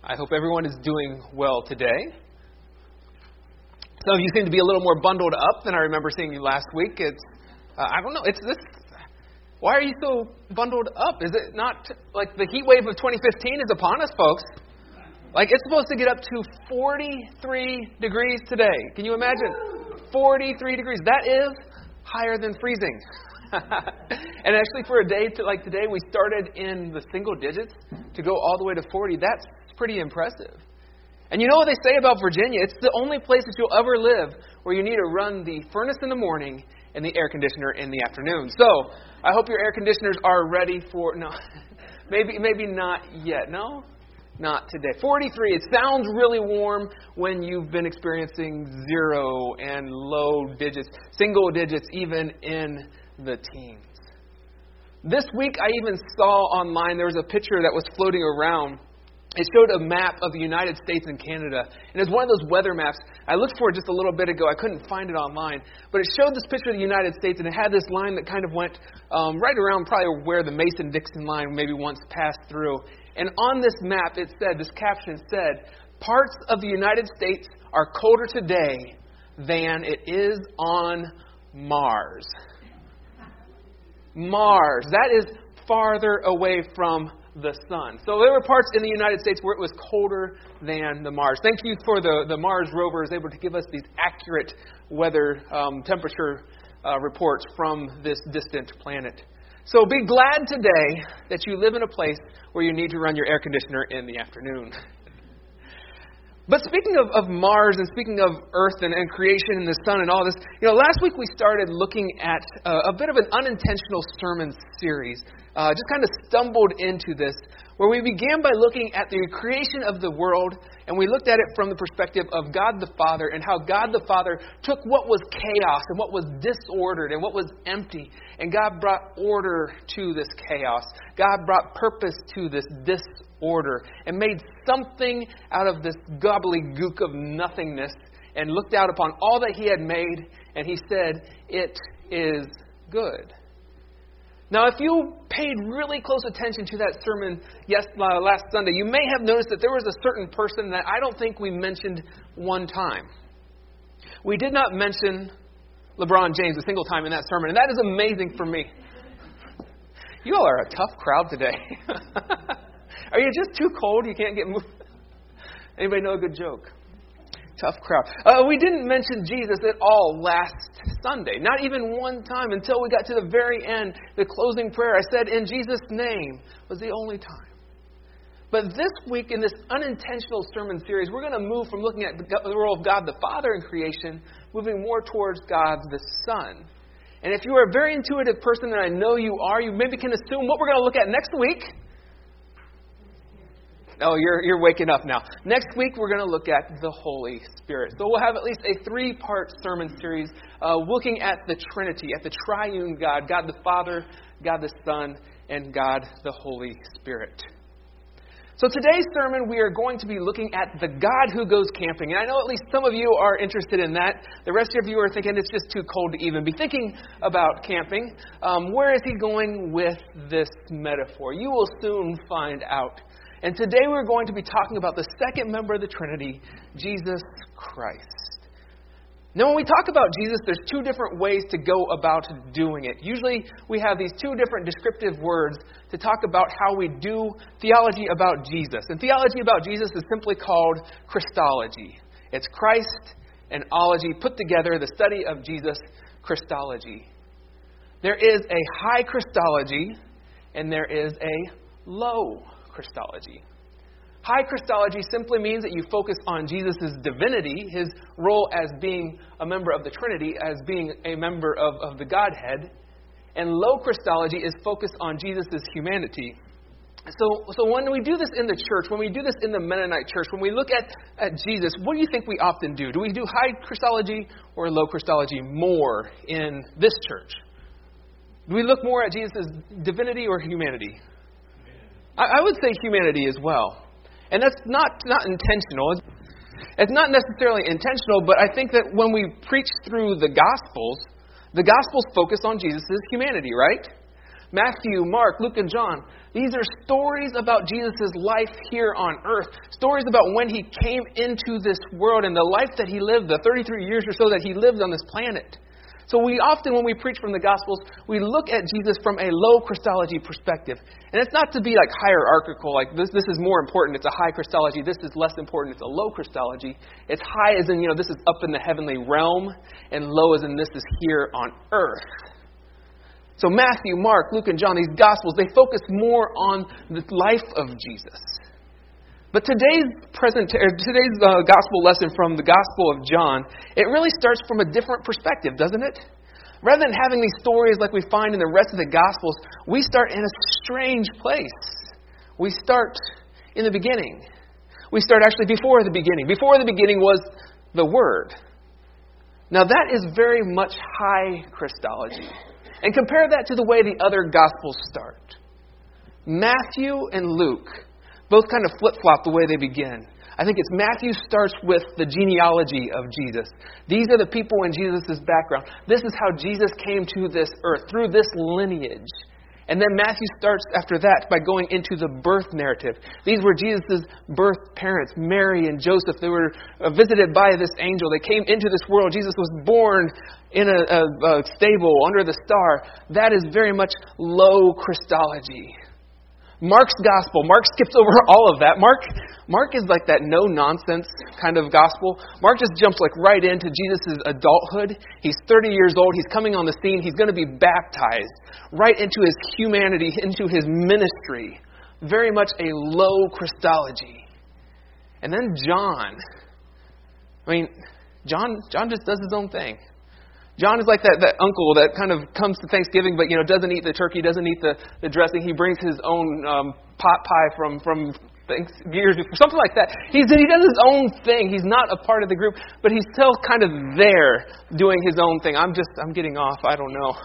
I hope everyone is doing well today. Some of you seem to be a little more bundled up than I remember seeing you last week. I don't know, why are you so bundled up? Is it not like the heat wave of 2015 is upon us, folks? Like, it's supposed to get up to 43 degrees today. Can you imagine? 43 degrees. That is higher than freezing. And actually, for a day like today, we started in the single digits to go all the way to 40. That's pretty impressive. And you know what they say about Virginia? It's the only place that you'll ever live where you need to run the furnace in the morning and the air conditioner in the afternoon. So I hope your air conditioners are ready for... No, maybe not yet. No? Not today. 43. It sounds really warm when you've been experiencing 0 and low digits, single digits, even in the teens. This week I even saw online, there was a picture that was floating around. It showed a map of the United States and Canada. And it's one of those weather maps. I looked for it just a little bit ago. I couldn't find it online. But it showed this picture of the United States, and it had this line that kind of went right around probably where the Mason-Dixon line maybe once passed through. And on this map, it said, this caption said, parts of the United States are colder today than it is on Mars. Mars. That is farther away from the sun. So there were parts in the United States where it was colder than the Mars. Thank you for the Mars rover is able to give us these accurate weather temperature reports from this distant planet. So be glad today that you live in a place where you need to run your air conditioner in the afternoon. But speaking of Mars and speaking of Earth and creation and the sun and all this, last week we started looking at a bit of an unintentional sermon series. Just kind of stumbled into this, where we began by looking at the creation of the world, and we looked at it from the perspective of God the Father and how God the Father took what was chaos and what was disordered and what was empty, and God brought order to this chaos. God brought purpose to this disorder and made something out of this gobbledygook of nothingness and looked out upon all that He had made, and He said, "It is good." Now, if you paid really close attention to that sermon last Sunday, you may have noticed that there was a certain person that I don't think we mentioned one time. We did not mention LeBron James a single time in that sermon, and that is amazing for me. You all are a tough crowd today. Are you just too cold? You can't get moved? Anybody know a good joke? Tough crowd. We didn't mention Jesus at all last Sunday. Not even one time until we got to the very end, the closing prayer. I said, "In Jesus' name," was the only time. But this week in this unintentional sermon series, we're going to move from looking at the role of God the Father in creation, moving more towards God the Son. And if you are a very intuitive person, and I know you are, you maybe can assume what we're going to look at next week. Oh, you're waking up now. Next week, we're going to look at the Holy Spirit. So we'll have at least a 3-part sermon series looking at the Trinity, at the triune God, God the Father, God the Son, and God the Holy Spirit. So today's sermon, we are going to be looking at the God who goes camping. And I know at least some of you are interested in that. The rest of you are thinking it's just too cold to even be thinking about camping. Where is he going with this metaphor? You will soon find out. And today we're going to be talking about the second member of the Trinity, Jesus Christ. Now, when we talk about Jesus, there's 2 different ways to go about doing it. Usually, we have these 2 different descriptive words to talk about how we do theology about Jesus. And theology about Jesus is simply called Christology. It's Christ and ology put together, the study of Jesus, Christology. There is a high Christology, and there is a low Christology. High Christology simply means that you focus on Jesus' divinity, his role as being a member of the Trinity, as being a member of the Godhead. And low Christology is focused on Jesus' humanity. So when we do this in the church, when we do this in the Mennonite church, when we look at Jesus, what do you think we often do? Do we do high Christology or low Christology more in this church? Do we look more at Jesus' divinity or humanity? I would say humanity as well. And that's not intentional. It's not necessarily intentional, but I think that when we preach through the Gospels focus on Jesus' humanity, right? Matthew, Mark, Luke, and John. These are stories about Jesus' life here on earth. Stories about when he came into this world and the life that he lived, the 33 years or so that he lived on this planet. So we often, when we preach from the Gospels, we look at Jesus from a low Christology perspective. And it's not to be like hierarchical, like this is more important, it's a high Christology, this is less important, it's a low Christology. It's high as in, this is up in the heavenly realm, and low as in this is here on earth. So Matthew, Mark, Luke, and John, these Gospels, they focus more on the life of Jesus. But today's gospel lesson from the Gospel of John, it really starts from a different perspective, doesn't it? Rather than having these stories like we find in the rest of the Gospels, we start in a strange place. We start in the beginning. We start actually before the beginning. Before the beginning was the Word. Now that is very much high Christology. And compare that to the way the other Gospels start. Matthew and Luke both kind of flip-flop the way they begin. I think it's Matthew starts with the genealogy of Jesus. These are the people in Jesus' background. This is how Jesus came to this earth, through this lineage. And then Matthew starts after that by going into the birth narrative. These were Jesus' birth parents, Mary and Joseph. They were visited by this angel. They came into this world. Jesus was born in a stable under the star. That is very much low Christology. Mark's gospel. Mark skips over all of that. Mark is like that no-nonsense kind of gospel. Mark just jumps like right into Jesus' adulthood. He's 30 years old. He's coming on the scene. He's going to be baptized right into his humanity, into his ministry. Very much a low Christology. And then John. John just does his own thing. John is like that uncle that kind of comes to Thanksgiving, but doesn't eat the turkey, doesn't eat the dressing. He brings his own pot pie from years before, something like that. He does his own thing. He's not a part of the group, but he's still kind of there doing his own thing. I'm getting off. I don't know.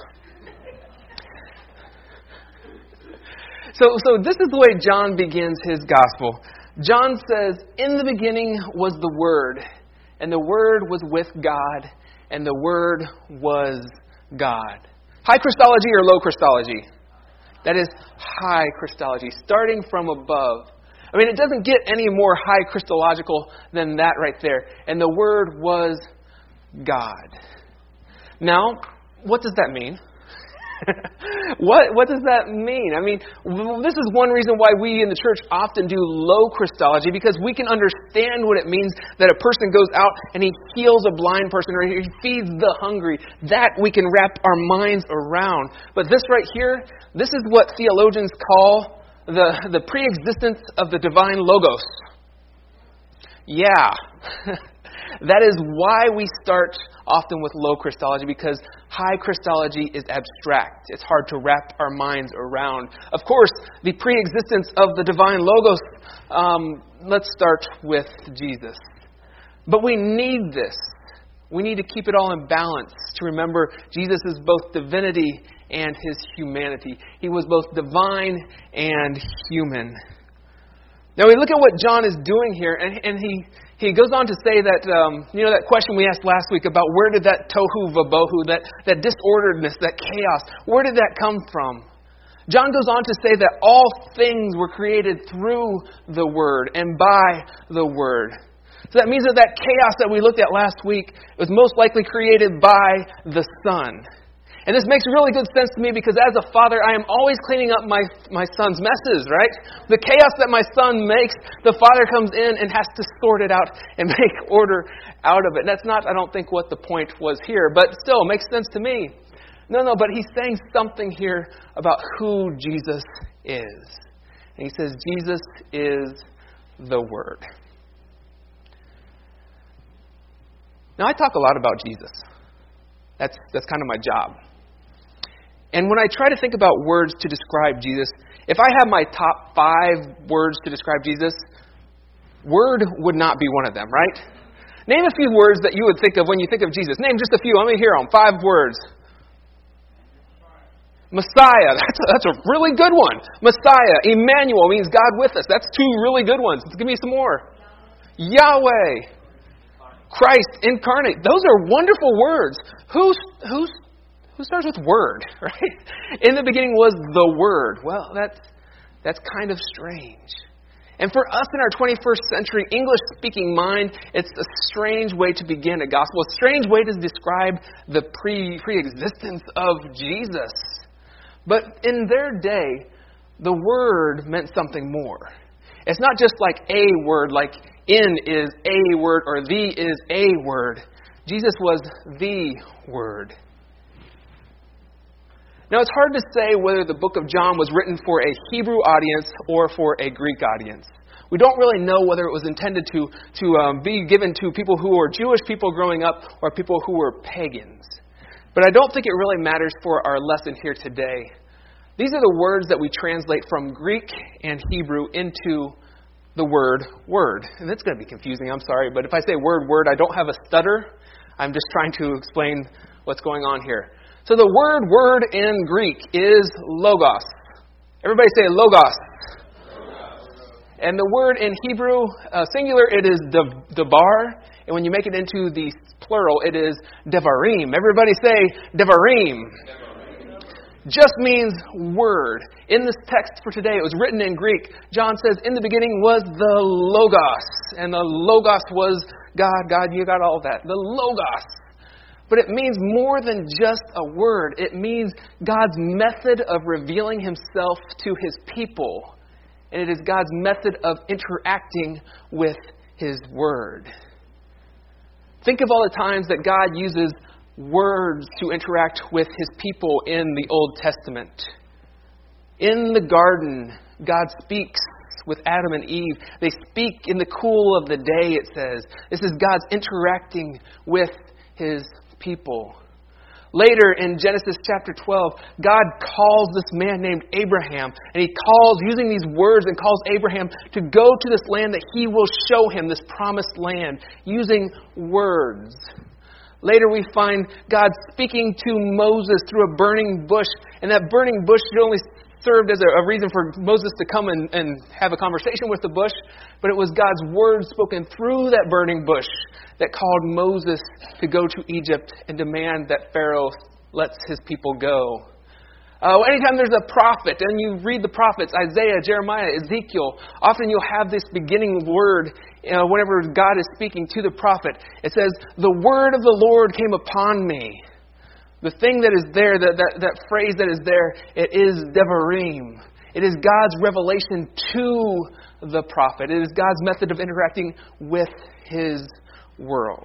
So this is the way John begins his gospel. John says, "In the beginning was the Word, and the Word was with God, and the Word was God." High Christology or low Christology? That is high Christology, starting from above. It doesn't get any more high Christological than that right there. And the Word was God. Now, what does that mean? What does that mean? This is one reason why we in the church often do low Christology, because we can understand what it means that a person goes out and he heals a blind person or he feeds the hungry. That we can wrap our minds around. But this right here, this is what theologians call the pre-existence of the divine logos. Yeah. That is why we start often with low Christology, because high Christology is abstract. It's hard to wrap our minds around. Of course, the pre-existence of the divine logos, let's start with Jesus. But we need this. We need to keep it all in balance to remember Jesus is both divinity and his humanity. He was both divine and human. Now we look at what John is doing here, and he goes on to say that, that question we asked last week about where did that tohu vabohu, that disorderedness, that chaos, where did that come from? John goes on to say that all things were created through the Word and by the Word. So that means that chaos that we looked at last week was most likely created by the Son. And this makes really good sense to me because as a father, I am always cleaning up my son's messes, right? The chaos that my son makes, the father comes in and has to sort it out and make order out of it. And that's not, I don't think, what the point was here, but still, it makes sense to me. No, but he's saying something here about who Jesus is. And he says, Jesus is the Word. Now, I talk a lot about Jesus. That's kind of my job. And when I try to think about words to describe Jesus, if I have my top 5 words to describe Jesus, Word would not be one of them, right? Name a few words that you would think of when you think of Jesus. Name just a few. Let me hear them. 5 words. Messiah. That's a really good one. Messiah. Emmanuel means God with us. That's 2 really good ones. Give me some more. Yahweh. Christ incarnate. Those are wonderful words. Who Who starts with Word, right? In the beginning was the Word. Well, that's kind of strange. And for us in our 21st century English-speaking mind, it's a strange way to begin a gospel, a strange way to describe the pre-existence of Jesus. But in their day, the Word meant something more. It's not just like a word, like in is a word or the is a word. Jesus was the Word. Now, it's hard to say whether the book of John was written for a Hebrew audience or for a Greek audience. We don't really know whether it was intended to be given to people who were Jewish people growing up or people who were pagans. But I don't think it really matters for our lesson here today. These are the words that we translate from Greek and Hebrew into the word, word. And that's going to be confusing, I'm sorry. But if I say word, word, I don't have a stutter. I'm just trying to explain what's going on here. So the word, word in Greek is logos. Everybody say logos. And the word in Hebrew, singular, it is devar. And when you make it into the plural, it is devarim. Everybody say devarim. Just means word. In this text for today, it was written in Greek. John says, in the beginning was the Logos. And the Logos was God. God, you got all of that. The Logos. But it means more than just a word. It means God's method of revealing Himself to His people. And it is God's method of interacting with His Word. Think of all the times that God uses words to interact with His people in the Old Testament. In the garden, God speaks with Adam and Eve. They speak in the cool of the day, it says. This is God's interacting with His people. Later in Genesis chapter 12, God calls this man named Abraham, and He calls, using these words, and calls Abraham to go to this land that He will show him, this promised land, using words. Later we find God speaking to Moses through a burning bush, and that burning bush only served as a reason for Moses to come and have a conversation with the bush, but it was God's word spoken through that burning bush that called Moses to go to Egypt and demand that Pharaoh lets his people go. Anytime there's a prophet, and you read the prophets, Isaiah, Jeremiah, Ezekiel, often you'll have this beginning word whenever God is speaking to the prophet. It says, the word of the Lord came upon me. The thing that is there, that phrase that is there, it is devarim. It is God's revelation to the prophet. It is God's method of interacting with His world.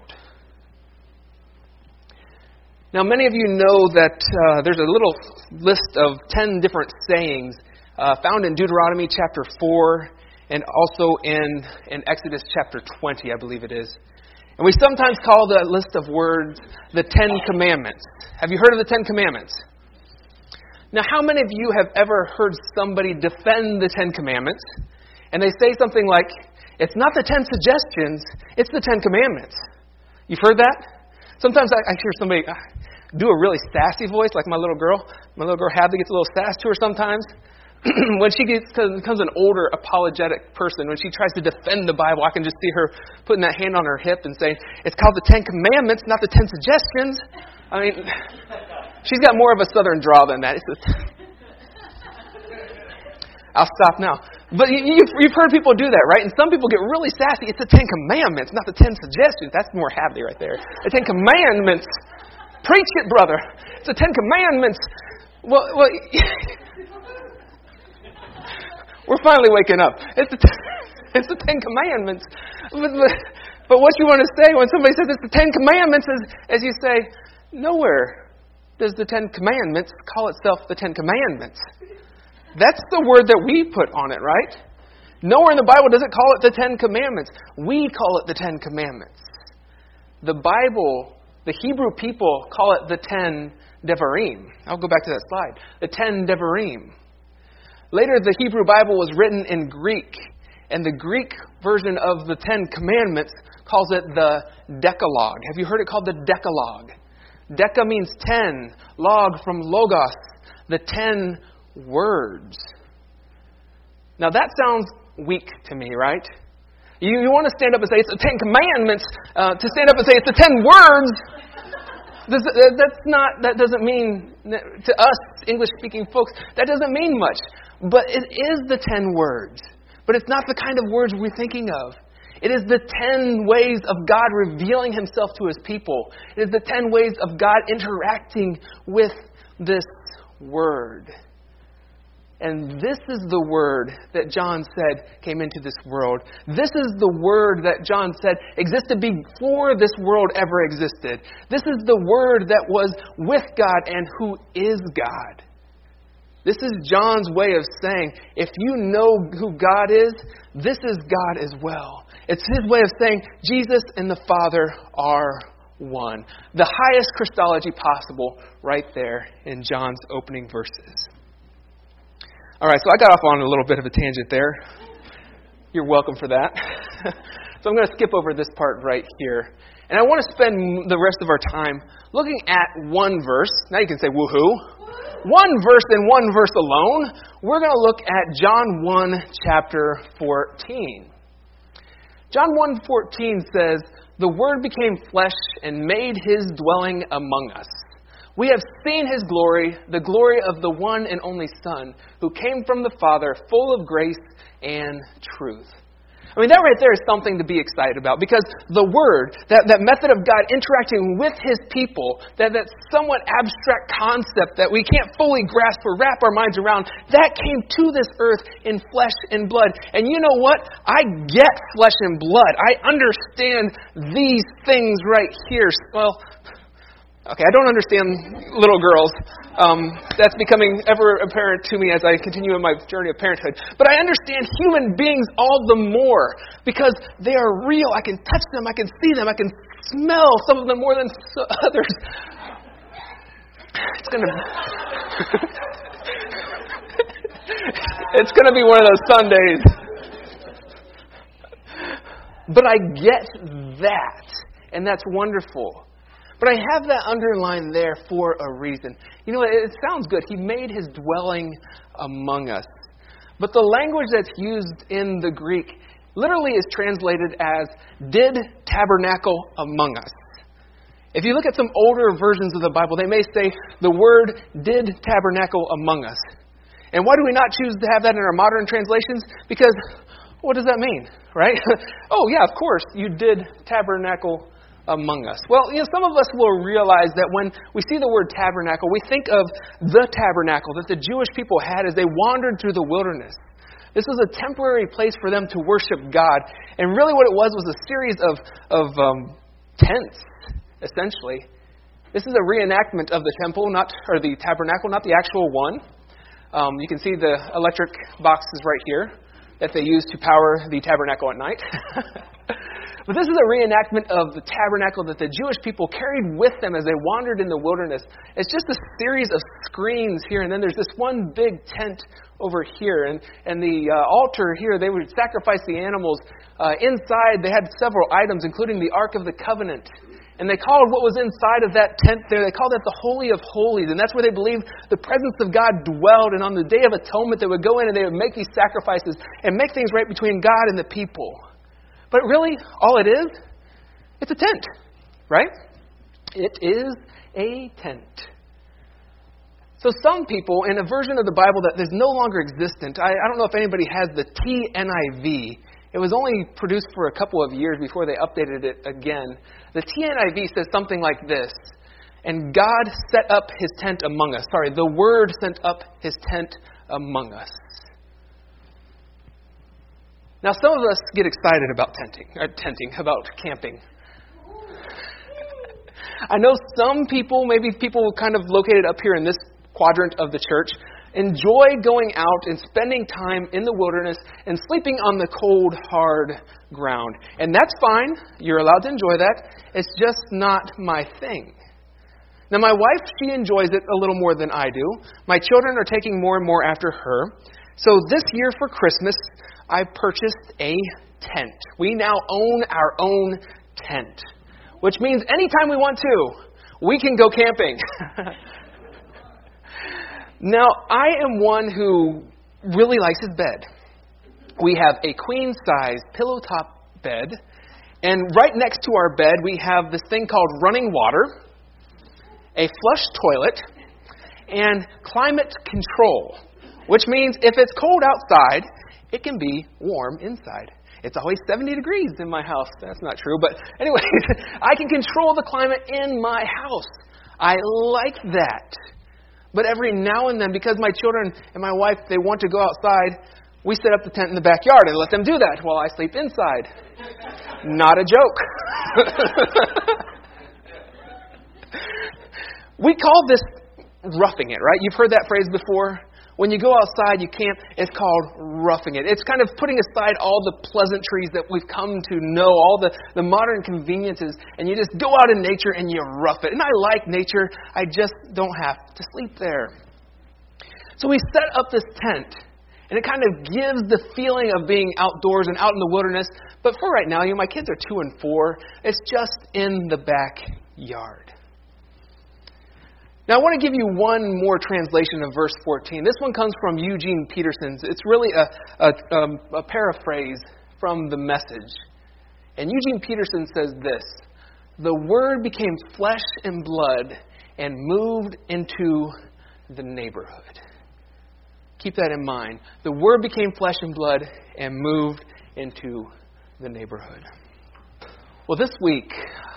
Now, many of you know that there's a little list of 10 different sayings found in Deuteronomy chapter 4 and also in Exodus chapter 20, I believe it is. And we sometimes call the list of words the 10 Commandments. Have you heard of the 10 Commandments? Now, how many of you have ever heard somebody defend the 10 Commandments? And they say something like, it's not the 10 suggestions, it's the 10 Commandments. You've heard that? Sometimes I hear somebody do a really sassy voice, like my little girl. My little girl Hadley gets a little sass to her sometimes. When she becomes an older apologetic person, when she tries to defend the Bible, I can just see her putting that hand on her hip and saying, it's called the 10 Commandments, not the 10 suggestions. I mean, she's got more of a southern drawl than that. I'll stop now. But you've heard people do that, right? And some people get really sassy. It's the 10 Commandments, not the 10 suggestions. That's more Hadley right there. The 10 Commandments. Preach it, brother. It's the 10 Commandments. Well we're finally waking up. It's the 10 Commandments. But what you want to say when somebody says it's the 10 Commandments is, as you say, nowhere does the 10 Commandments call itself the 10 Commandments. That's the word that we put on it, right? Nowhere in the Bible does it call it the 10 Commandments. We call it the 10 Commandments. The Bible, the Hebrew people call it the 10 Devarim. I'll go back to that slide. The 10 Devarim. Later, the Hebrew Bible was written in Greek, and the Greek version of the 10 Commandments calls it the Decalogue. Have you heard it called the Decalogue? Deca means 10. Log from logos, the 10 words. Now that sounds weak to me, right? You want to stand up and say it's the 10 Commandments, to stand up and say it's the 10 words. That doesn't mean, to us English-speaking folks, that doesn't mean much. But it is the 10 words. But it's not the kind of words we're thinking of. It is the 10 ways of God revealing himself to his people. It is the 10 ways of God interacting with this word. And this is the word that John said came into this world. This is the word that John said existed before this world ever existed. This is the word that was with God and who is God. This is John's way of saying, if you know who God is, this is God as well. It's his way of saying Jesus and the Father are one. The highest Christology possible right there in John's opening verses. All right, so I got off on a little bit of a tangent there. You're welcome for that. So I'm going to skip over this part right here. And I want to spend the rest of our time looking at one verse. Now you can say, woohoo. One verse and one verse alone. We're going to look at John 1, chapter 14. John 1:14 says, "The Word became flesh and made his dwelling among us. We have seen his glory, the glory of the one and only Son, who came from the Father, full of grace and truth." I mean, that right there is something to be excited about, because the Word, that method of God interacting with his people, that somewhat abstract concept that we can't fully grasp or wrap our minds around, that came to this earth in flesh and blood. And you know what? I get flesh and blood. I understand these things right here. Well, okay, I don't understand little girls. That's becoming ever apparent to me as I continue in my journey of parenthood. But I understand human beings all the more because they are real. I can touch them. I can see them. I can smell some of them more than others. It's gonna be one of those Sundays. But I get that, and that's wonderful. But I have that underlined there for a reason. You know, it sounds good. He made his dwelling among us. But the language that's used in the Greek literally is translated as did tabernacle among us. If you look at some older versions of the Bible, they may say the word did tabernacle among us. And why do we not choose to have that in our modern translations? Because what does that mean, right? Oh, yeah, of course, you did tabernacle among us. Well, you know, some of us will realize that when we see the word tabernacle, we think of the tabernacle that the Jewish people had as they wandered through the wilderness. This was a temporary place for them to worship God. And really what it was a series of tents, essentially. This is a reenactment of the temple, or the tabernacle, not the actual one. You can see the electric boxes right here that they use to power the tabernacle at night. But this is a reenactment of the tabernacle that the Jewish people carried with them as they wandered in the wilderness. It's just a series of screens here, and then there's this one big tent over here. And the altar here, they would sacrifice the animals. Inside, they had several items, including the Ark of the Covenant. And they called what was inside of that tent there, they called it the Holy of Holies. And that's where they believed the presence of God dwelled. And on the Day of Atonement, they would go in and they would make these sacrifices and make things right between God and the people. But really, all it is, it's a tent, right? It is a tent. So some people, in a version of the Bible that is no longer existent, I don't know if anybody has the TNIV. It was only produced for a couple of years before they updated it again. The TNIV says something like this: "And God set up his tent among us." Sorry, the Word sent up his tent among us. Now, some of us get excited about about camping. I know some people, maybe people kind of located up here in this quadrant of the church, enjoy going out and spending time in the wilderness and sleeping on the cold, hard ground. And that's fine. You're allowed to enjoy that. It's just not my thing. Now, my wife, she enjoys it a little more than I do. My children are taking more and more after her. So this year for Christmas, I purchased a tent. We now own our own tent, which means anytime we want to, we can go camping. Now, I am one who really likes his bed. We have a queen-size pillow top bed, and right next to our bed, we have this thing called running water. a flush toilet, and climate control, which means if it's cold outside, it can be warm inside. It's always 70 degrees in my house. That's not true, but anyway, I can control the climate in my house. I like that. But every now and then, because my children and my wife, they want to go outside, we set up the tent in the backyard and let them do that while I sleep inside. Not a joke. We call this roughing it, right? You've heard that phrase before. When you go outside, you can't. It's called roughing it. It's kind of putting aside all the pleasantries that we've come to know, all the modern conveniences, and you just go out in nature and you rough it. And I like nature. I just don't have to sleep there. So we set up this tent, and it kind of gives the feeling of being outdoors and out in the wilderness. But for right now, my kids are 2 and 4. It's just in the backyard. Now, I want to give you one more translation of verse 14. This one comes from Eugene Peterson's. It's really a paraphrase from the Message. And Eugene Peterson says this: "The Word became flesh and blood and moved into the neighborhood." Keep that in mind. The Word became flesh and blood and moved into the neighborhood. Well, this week,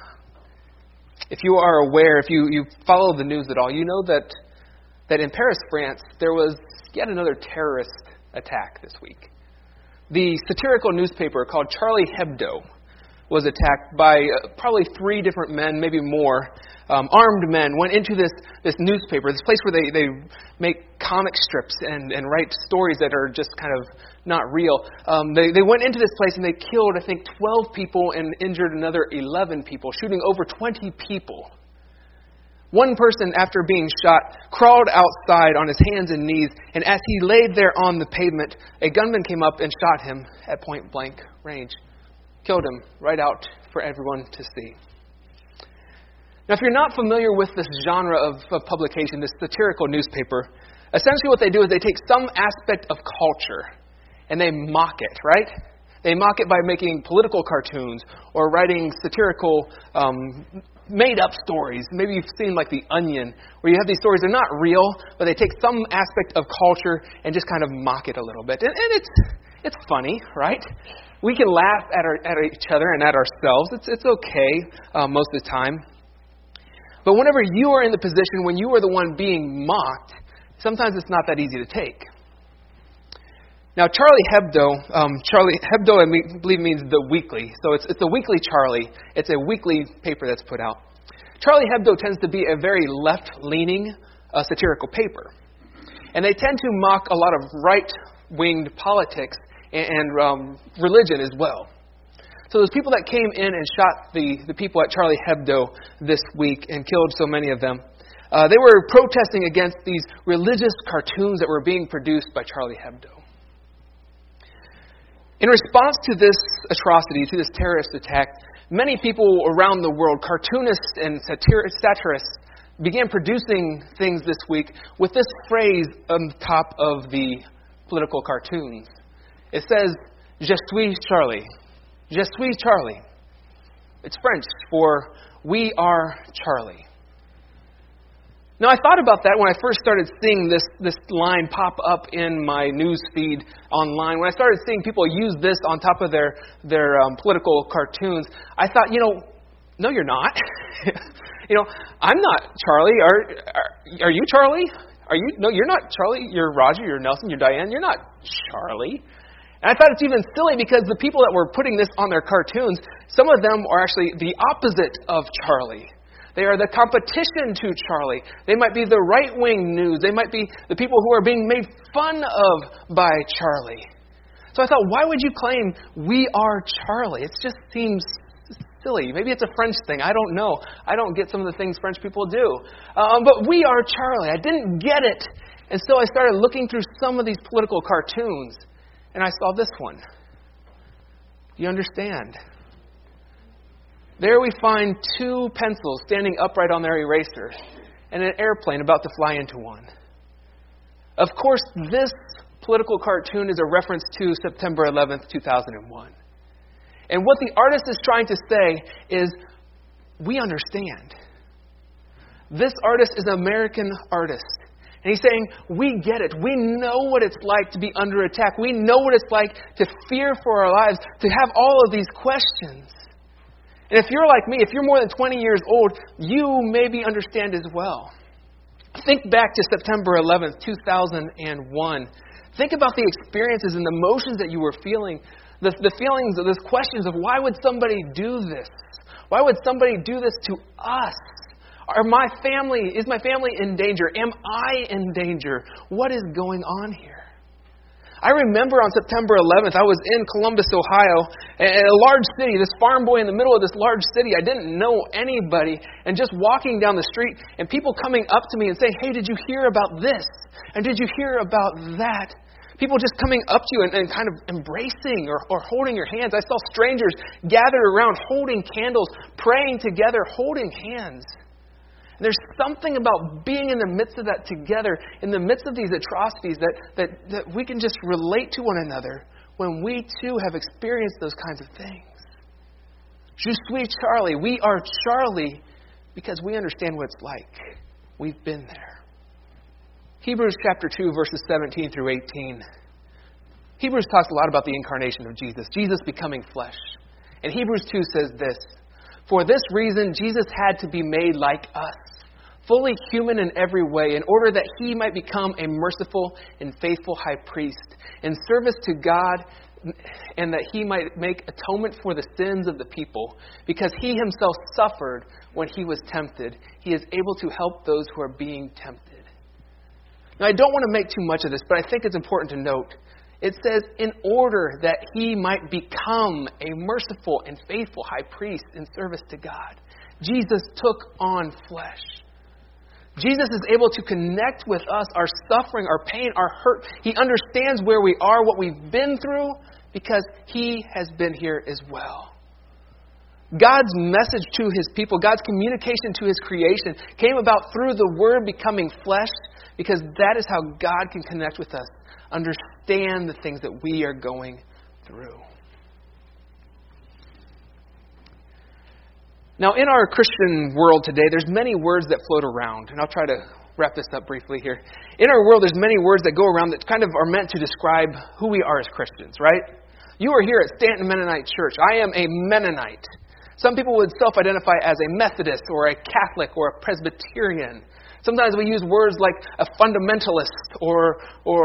if you are aware, if you follow the news at all, you know that in Paris, France, there was yet another terrorist attack this week. The satirical newspaper called Charlie Hebdo was attacked by probably 3 different men, maybe more, armed men, went into this newspaper, this place where they make comic strips and write stories that are just kind of not real. They went into this place and they killed, I think, 12 people and injured another 11 people, shooting over 20 people. One person, after being shot, crawled outside on his hands and knees, and as he laid there on the pavement, a gunman came up and shot him at point-blank range. Killed him right out for everyone to see. Now, if you're not familiar with this genre of publication, this satirical newspaper, essentially what they do is they take some aspect of culture and they mock it, right? They mock it by making political cartoons or writing satirical made-up stories. Maybe you've seen like The Onion, where you have these stories, they're not real, but they take some aspect of culture and just kind of mock it a little bit. And it's funny, right? We can laugh at each other and at ourselves. It's okay most of the time. But whenever you are in the position when you are the one being mocked, sometimes it's not that easy to take. Now, Charlie Hebdo, I believe means the weekly. So it's the Weekly Charlie. It's a weekly paper that's put out. Charlie Hebdo tends to be a very left-leaning satirical paper. And they tend to mock a lot of right-winged politics and religion as well. So those people that came in and shot the people at Charlie Hebdo this week and killed so many of them, they were protesting against these religious cartoons that were being produced by Charlie Hebdo. In response to this atrocity, to this terrorist attack, many people around the world, cartoonists and satirists, began producing things this week with this phrase on the top of the political cartoons. It says, "Je suis Charlie." Je suis Charlie. It's French for "we are Charlie." Now, I thought about that when I first started seeing this line pop up in my news feed online. When I started seeing people use this on top of their political cartoons, I thought, no, you're not. I'm not Charlie. Are you Charlie? No, you're not Charlie. You're Roger. You're Nelson. You're Diane. You're not Charlie. And I thought it's even silly because the people that were putting this on their cartoons, some of them are actually the opposite of Charlie. They are the competition to Charlie. They might be the right-wing news. They might be the people who are being made fun of by Charlie. So I thought, why would you claim we are Charlie? It just seems silly. Maybe it's a French thing. I don't know. I don't get some of the things French people do. But we are Charlie. I didn't get it. And so I started looking through some of these political cartoons. And I saw this one. Do you understand? There we find 2 pencils standing upright on their eraser and an airplane about to fly into one. Of course, this political cartoon is a reference to September 11th, 2001. And what the artist is trying to say is, we understand. This artist is an American artist. And he's saying, we get it. We know what it's like to be under attack. We know what it's like to fear for our lives, to have all of these questions. And if you're like me, if you're more than 20 years old, you maybe understand as well. Think back to September 11th, 2001. Think about the experiences and the emotions that you were feeling, the feelings, those questions of why would somebody do this? Why would somebody do this to us? Is my family in danger? Am I in danger? What is going on here? I remember on September 11th, I was in Columbus, Ohio, in a large city, this farm boy in the middle of this large city. I didn't know anybody, and just walking down the street, and people coming up to me and saying, hey, did you hear about this? And did you hear about that? People just coming up to you and kind of embracing or holding your hands. I saw strangers gathered around holding candles, praying together, holding hands. And there's something about being in the midst of that together, in the midst of these atrocities, that we can just relate to one another when we too have experienced those kinds of things. Je suis Charlie. We are Charlie because we understand what it's like. We've been there. Hebrews chapter 2, verses 17 through 18. Hebrews talks a lot about the incarnation of Jesus becoming flesh. And Hebrews 2 says this, for this reason, Jesus had to be made like us, fully human in every way, in order that he might become a merciful and faithful high priest in service to God, and that he might make atonement for the sins of the people. Because he himself suffered when he was tempted, he is able to help those who are being tempted. Now, I don't want to make too much of this, but I think it's important to note. It says, in order that he might become a merciful and faithful high priest in service to God. Jesus took on flesh. Jesus is able to connect with us, our suffering, our pain, our hurt. He understands where we are, what we've been through, because he has been here as well. God's message to his people, God's communication to his creation came about through the Word becoming flesh, because that is how God can connect with us, understand the things that we are going through. Now, in our Christian world today, there's many words that float around, and I'll try to wrap this up briefly here. In our world, there's many words that go around that kind of are meant to describe who we are as Christians, right? You are here at Stanton Mennonite Church. I am a Mennonite. Some people would self-identify as a Methodist or a Catholic or a Presbyterian. Sometimes we use words like a fundamentalist or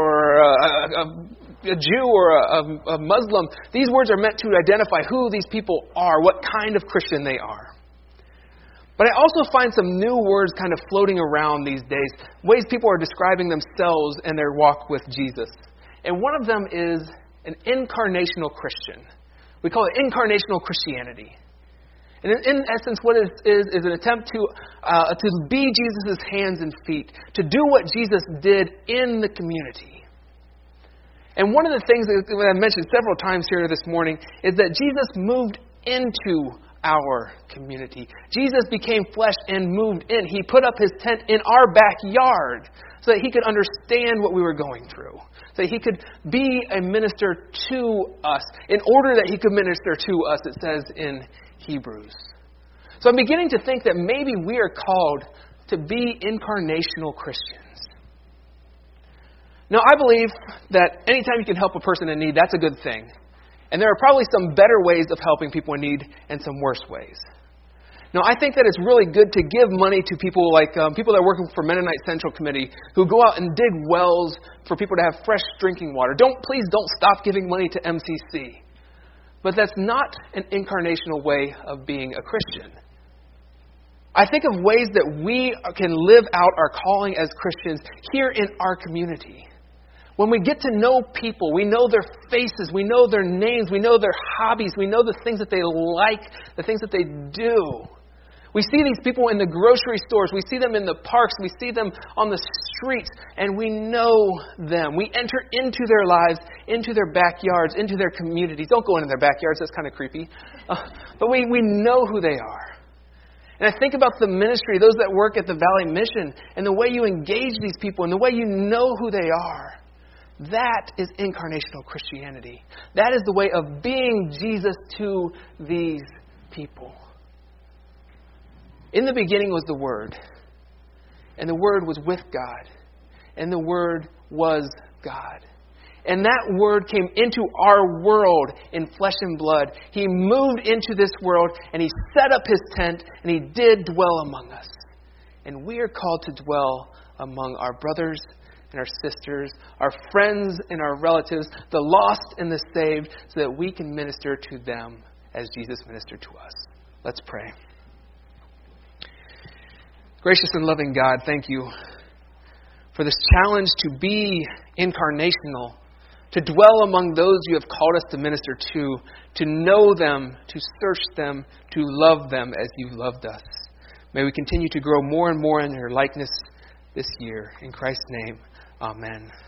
a Jew or a Muslim. These words are meant to identify who these people are, what kind of Christian they are. But I also find some new words kind of floating around these days, ways people are describing themselves and their walk with Jesus. And one of them is an incarnational Christian. We call it incarnational Christianity. And in essence, what it is an attempt to be Jesus' hands and feet, to do what Jesus did in the community. And one of the things that I mentioned several times here this morning is that Jesus moved into our community. Jesus became flesh and moved in. He put up his tent in our backyard so that he could understand what we were going through. So that he could be a minister to us. In order that he could minister to us, it says in Hebrews. So I'm beginning to think that maybe we are called to be incarnational Christians. Now, I believe that anytime you can help a person in need, that's a good thing. And there are probably some better ways of helping people in need and some worse ways. Now, I think that it's really good to give money to people like people that are working for Mennonite Central Committee who go out and dig wells for people to have fresh drinking water. Please don't stop giving money to MCC. But that's not an incarnational way of being a Christian. I think of ways that we can live out our calling as Christians here in our community. When we get to know people, we know their faces, we know their names, we know their hobbies, we know the things that they like, the things that they do. We see these people in the grocery stores, we see them in the parks, we see them on the streets, and we know them. We enter into their lives, into their backyards, into their communities. Don't go into their backyards, that's kind of creepy. But we know who they are. And I think about the ministry, those that work at the Valley Mission, and the way you engage these people, and the way you know who they are. That is incarnational Christianity. That is the way of being Jesus to these people. In the beginning was the Word, And the Word was with God. And the Word was God. And that Word came into our world in flesh and blood. He moved into this world and He set up His tent and He did dwell among us. And we are called to dwell among our brothers and our sisters, our friends and our relatives, the lost and the saved, so that we can minister to them as Jesus ministered to us. Let's pray. Gracious and loving God, thank you for this challenge to be incarnational, to dwell among those you have called us to minister to know them, to search them, to love them as you loved us. May we continue to grow more and more in your likeness this year. In Christ's name, amen.